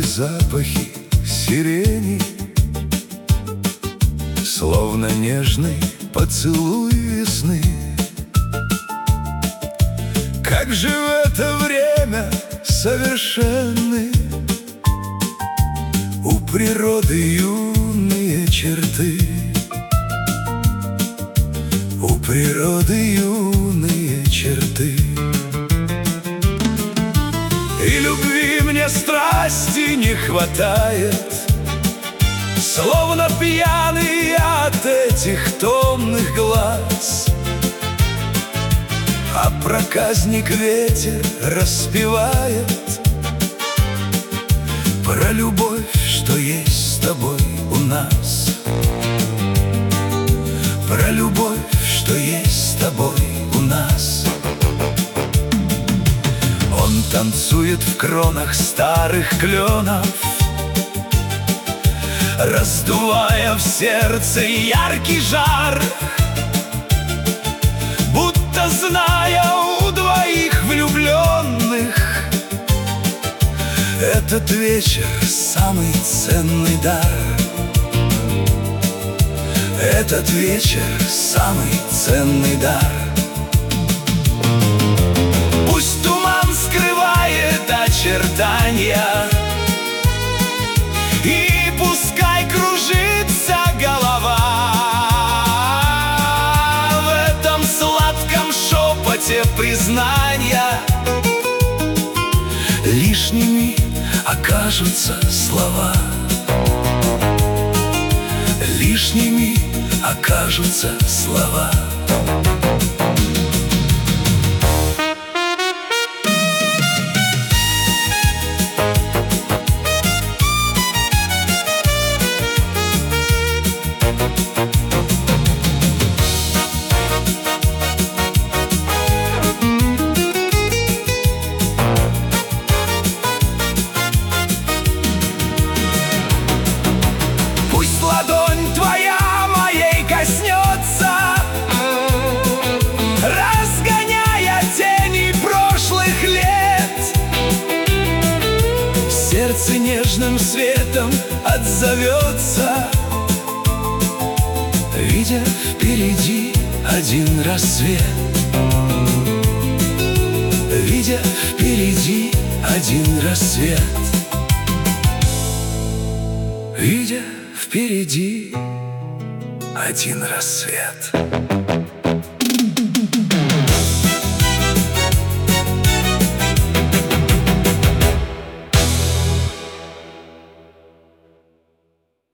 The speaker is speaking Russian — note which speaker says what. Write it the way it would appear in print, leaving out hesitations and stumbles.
Speaker 1: теплые запахи сирени, словно нежный поцелуй весны. Как же в это время совершенны у природы юные черты, у природы юные черты. И любви мне страсти не хватает, словно пьяный от этих томных глаз. А проказник ветер распевает про любовь, что есть с тобой у нас, про любовь, что есть с тобой у нас. Он танцует в кронах старых кленов, раздувая в сердце яркий жар, будто зная у двоих влюбленных, этот вечер самый ценный дар. Этот вечер самый ценный дар. Пусть туман скрывает очертания, и пускай кружится голова, в этом сладком шепоте признания лишними окажутся слова, лишними окажутся слова.
Speaker 2: Ладонь твоя моей коснется, разгоняя тени прошлых лет. Сердце нежным светом отзовется, видя впереди один рассвет, видя впереди один рассвет, видя впереди один рассвет.